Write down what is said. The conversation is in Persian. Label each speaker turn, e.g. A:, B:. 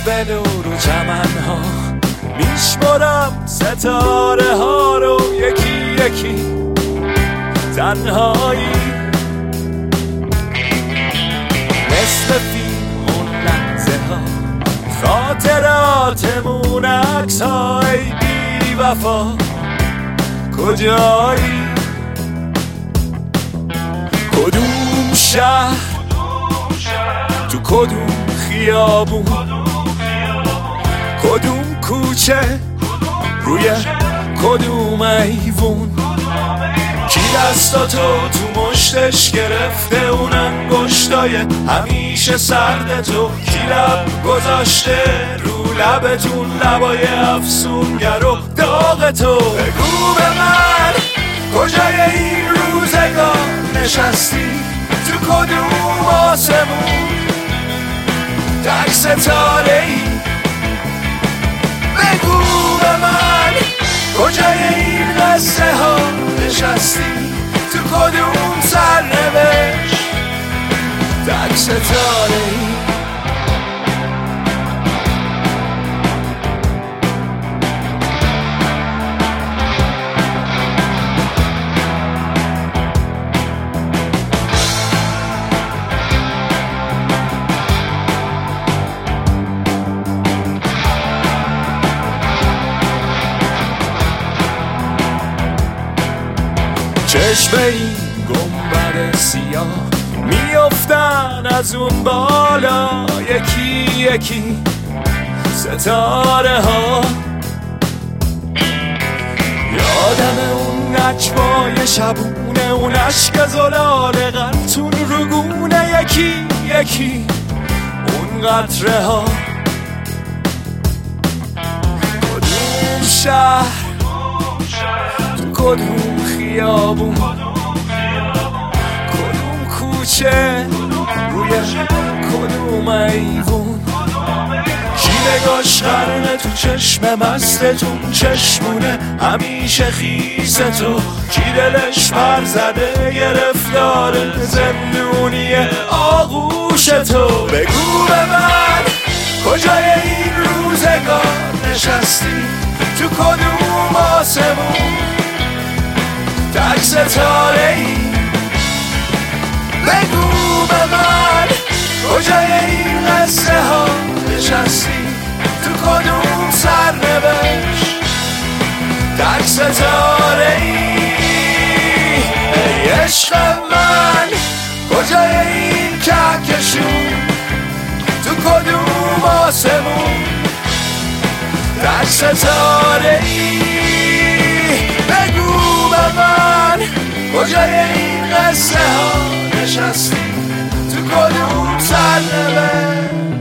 A: به نور و چمنها میشمرم ستاره ها رو یکی یکی تنهایی مثل فیلم اون لحظه ها خاطراتمون عکس های بی وفا کجایی کدوم شهر تو کدوم خیابون کدوم کوچه روی کدوم ایوون کی دستاتو تو مشتش گرفته اون انگشتای همیشه سرد تو کی لب گذاشته رو لبتون لبای افسونگر و داغ تو بگو به من کجای این روزگار نشستی تو کدوم آسمون تک ستاره ای بگو به من کجای این قصه ها نشستی تو کدوم سرنوشت تک ستاره ای چشم این گنبد سیاه میافتن از اون بالا یکی یکی ستاره ها یادم اون نجوای شبونه اون عشق زلال قطون رگونه یکی یکی اون قطره ها کدوم شهر تو کدوم خیابون کدوم کوچه روی کدوم ایوون کی نگاش قرنه تو چشم مستتون چشمونه همیشه خیسه تو کی دلش پر زده گرفتار زندونی آغوش تو بگو به من کجای این روزگار نشستی تو کدوم آسمون تک ستاره ای بگو به من کجای این قصه ها نشستی تو کدوم سرنوشت تک ستاره ای ای عشق من کجای این کهکشون تو کدوم آسمون تک ستاره ای بگو به من کجای این قصه ها نشستی تو کدوم سرنوشت